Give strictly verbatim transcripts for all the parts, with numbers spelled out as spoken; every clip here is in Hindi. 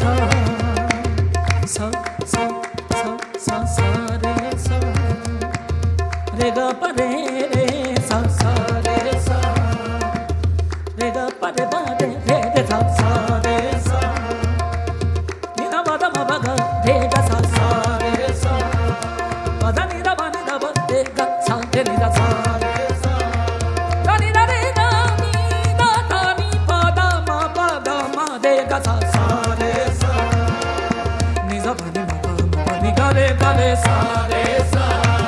सा सा सा सा सा सा रे सा रे गा पा रे रे सा सा रे सा रे गा पा रे पा रे रे रे सा सा रे सा नि दा ba da ma ba ga रे गा सा सा रे सा ba da ni da ba ni da ba रे गा सा रे नि दा सा रे सा da ni da re da ni da da ni pa da ma pa da ma रे गा सा सा रे सा ni za ba ni ma pa ma pa ni ga re ga re सा रे सा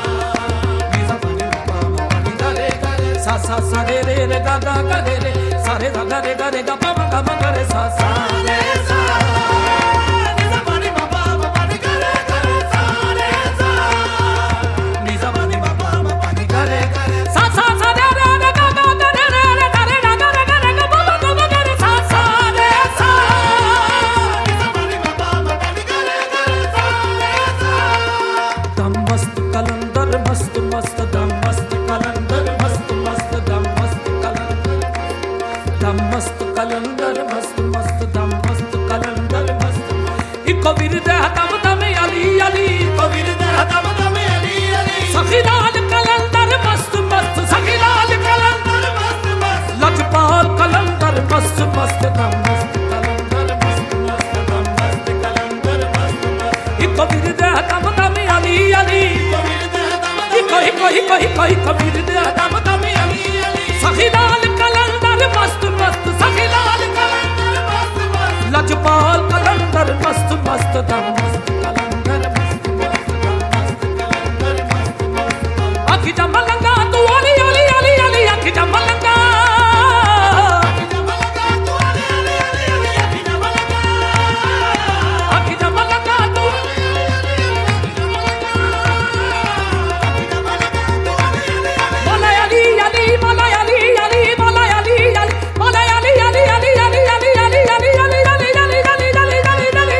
सा सा सा रे रे रे गा गा गा रे रे सा रे गा गा रे गा रे गा पा मा गा मा गा रे सा सा रे सा नि सा पा नि मा पा मा पा नि गा रे गा रे सा रे सा नि सा पा नि मा पा मा पा नि गा रे गा रे सा सा सा रे रे रे गा गा गा रे रे रे गा रे गा गा रे गा रे गा पा मा गा मा गा रे सा सा रे सा नि सा पा नि मा पा मा पा नि गा रे गा रे सा रे सा दम मस्त कलंदर मस्त मस्त दम मस्त कलंदर मस्त मस्त दम मस्त कलंदर दम मस्त कलंदर मस्त मस्त दम मस्त कलंदर मस्त इको विरद दम दम अली अली इको विरद दम दम अली अली सखीलाल कलंदर मस्त मस्त सखीलाल कलंदर मस्त मस्त लजपाल कलंदर मस्त मस्त दम मस्त कलंदर मस्त मस्त दम मस्त कलंदर मस्त मस्त इको विरद दम दम अली अली इको इको इको इको इको विरद दम दम अली अली सखीलाल कलंदर मस्त मस्त सखीलाल कलंदर मस्त मस्त लजपाल कलंदर मस्त मस्त दम मस्त कलंदर मस्त मस्त दम मस्त कलंदर मस्त मस्त आखी जमलंगा तू अली अली अली अली आखी जमलंगा आखी जमलंगा तू अली अली अली अली आखी जमलंगा आखी जमलंगा तू अली अली अली आखी जमलंगा आखी जमलंगा तू अली अली अली मोला अली अली मोला अली अली मोला अली अली मोला अली अली अली अली अली अली अली अली अली अली अली अली अली अली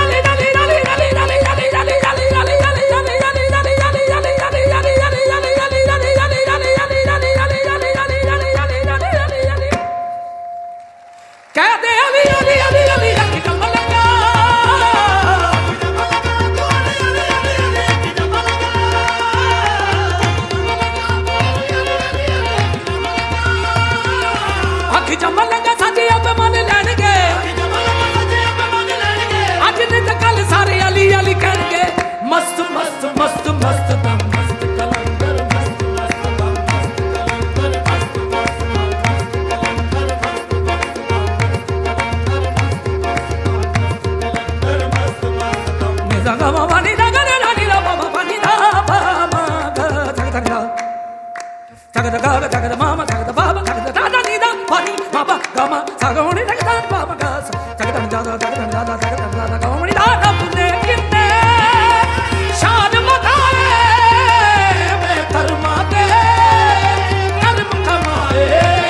मस्त मस्त मस्त मस्त दम मस्त कलंदर मस्त मस्त दम मस्त कलंदर मस्त मस्त कलंदर मस्त मस्त दम निजा गा मा मा नि दा गा रे रा नि रा मा मा पा नि दा पा मा गा धा धा धा धा धा गा धा धा मा मा धा धा बा मा धा धा धा नि दा पा नि मा पा गा मा सा गा नि धा धा पा मा गा सा धा धा धा धा धा धा धा धा धा गा मा नि दा धा पुने किन्ने शान मताए मैं कर्मा दे कर्म कमाए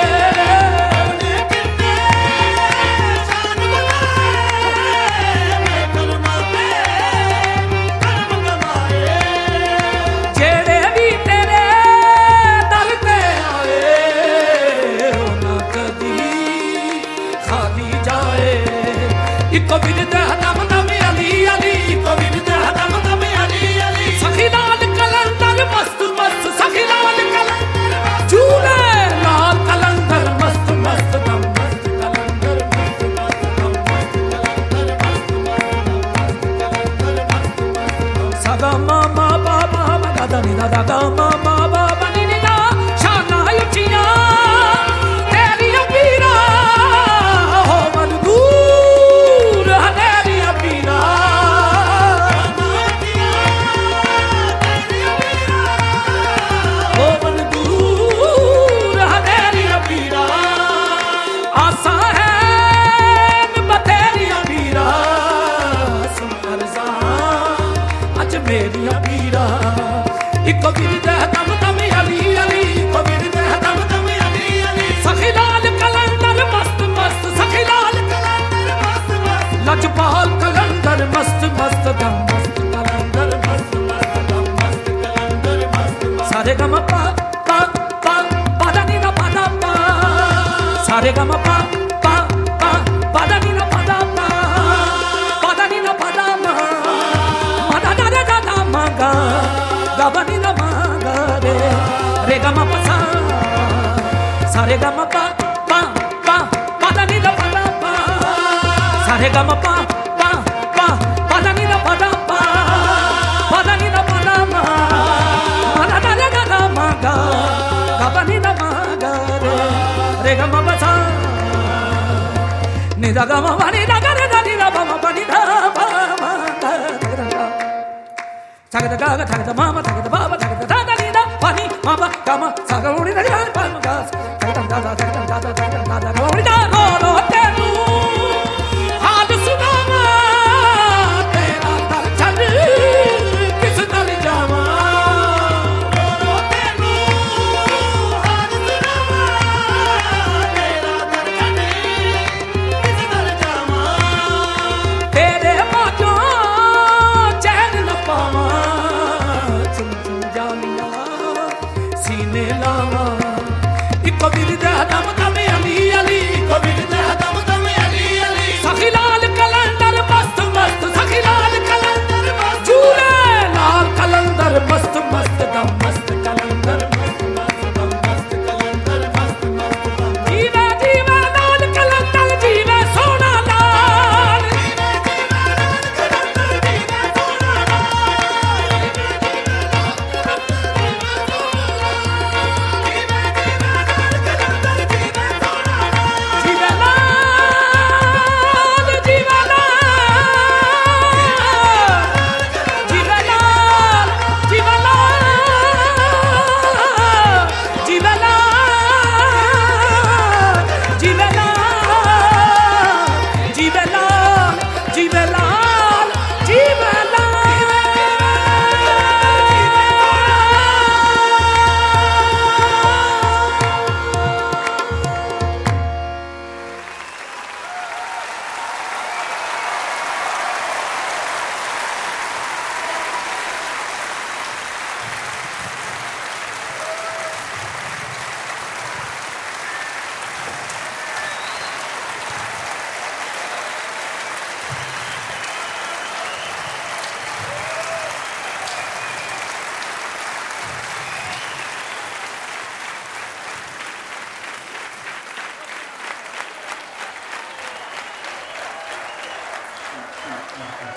किन्ने शान मताए मैं कर्मा दे कर्म कमाए जेड़े भी तेरे दर पे आए ना कदी खाली जाए इको विरद दम दम अली अली इको विरद दम दम अली अली सखीलाल कलंदर मस्त मस्त सखीलाल कलंदर झूले लाल कलंदर मस्त मस्त दम मस्त कलंदर मस्त मस्त दम मस्त कलंदर मस्त मस्त कलंदर मस्त मस्त सदा मा मा बा बा मा गा दा नि दा दा गा मा मा बा बा नि नि दा शाना उचिया तेरी पीरा हो मन दूर हनेरी पीरा हो मन दूर हनेरी पीरा आसा है बतेरी पीरा समरसा अज मेरी पीरा इको विरद दम दम अली अली इको विरद दम दम अली अली सखीलाल कलंदर मस्त मस्त सखीलाल कलंदर मस्त मस्त लजपाल कलंदर मस्त मस्त दम मस्त कलंदर मस्त मस्त दम मस्त कलंदर मस्त मस्त सारे ग म पा पा पा पा दा नि दा पा दा पा सारे ग म पा पा पा पा दा नि दा पा दा पा ga ba ni da ma ga re re ga ma pa sa sa re ga ma pa pa pa pa da ni da pa da pa sa re ga ma pa pa pa pa da ni da pa da pa pa da ni da pa da ma ma da da re ga ga ma ga ga ba ni da ma ga re re ga ma pa sa ni da ga ma ba ni da ga re da ni da ba ma ba ni da ba ma ga ta ga ga ga ta ga ma ma ta ga ba ba ta ga da da ni da pa ni ma ba ga ma sa ga ri da ni pa ma ga ta ga da da ta ga da da ta ga da da ga ri da ro ro te nu haad sunama tera tar chal kis dal jawa ro ro te nu haad sunama tera tar chal kis dal jawa tere bajo chain na pawa chum chum jaliya सीने लावा इको बिरदा दम दम अली अली इको बिरदा दम दम अली अली सखी लाल कलंदर मस्त मस्त सखी लाल कलंदर मस्त झूले लाल कलंदर मस्त मस्त दम मस्त कलंदर मस्त मस्त दम मस्त कलंदर मस्त मस्त दम जीवा जीवा लाल कलंदर जीवा सोना लाल जीवा जीवा लाल कलंदर जीवा सोना Thank you.